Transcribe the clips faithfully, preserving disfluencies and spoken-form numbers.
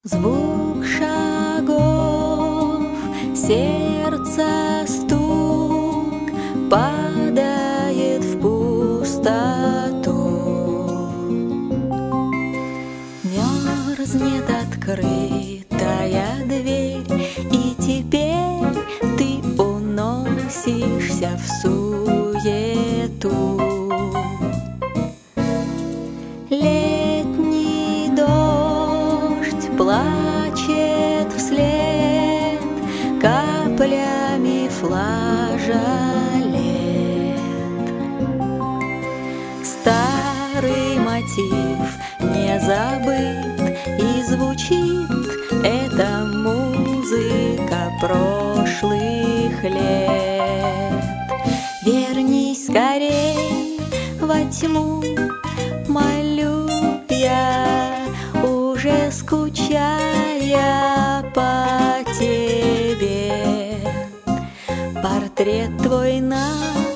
Звук шагов, сердца стук падает в пустоту. Мерзнет открытая дверь, и теперь ты уносишься в суету. Летний дождь плачет вслед каплями флажолет. Старый мотив не забыт, и звучит эта музыка прошлых лет. Вернись скорей во тьму, молю я, уже скучая по тебе. Портрет твой на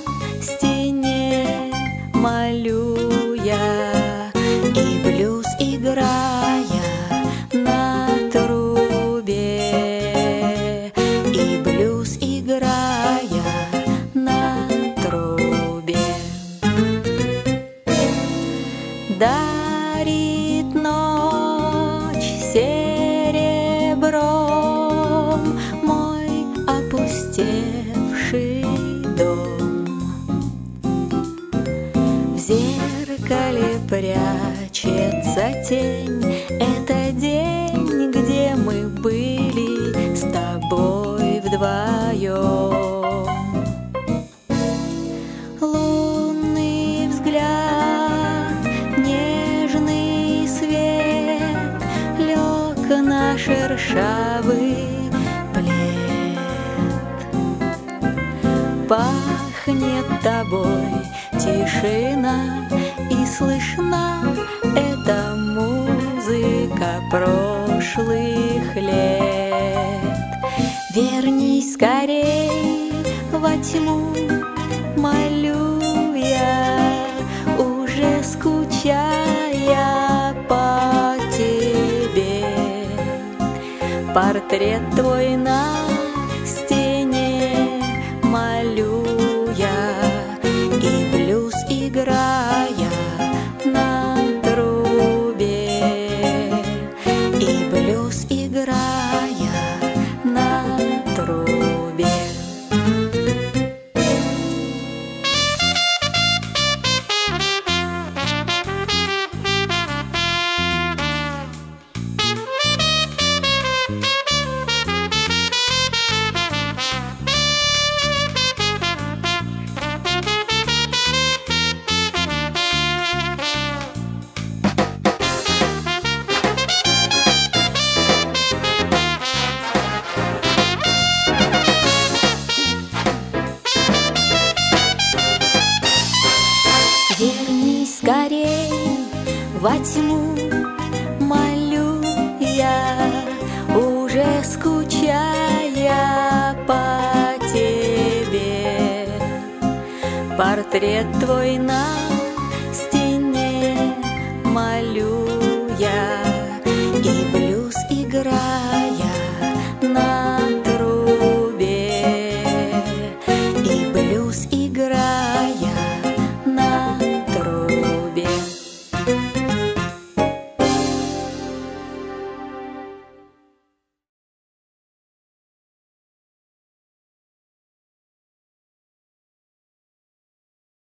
стене молю я, и блюз играя на трубе, и блюз играя на трубе. Дарит ночь серебром мой опустевший дом. В зеркале прячется тень, это день, где мы были с тобой вдвоем. Лунный взгляд, нежный свет лег на шершавый плед. Пахнет тобой тишина, и слышна эта музыка прошлых лет. Вернись скорей во тьму, молю я, уже скучая по тебе. Портрет твой на стене молю я, и блюз играя на трубе, и блюз играя на трубе. Вернись скорей во тьму, молю я, уже скучая по тебе. Портрет твой на стене молю я, и блюз играя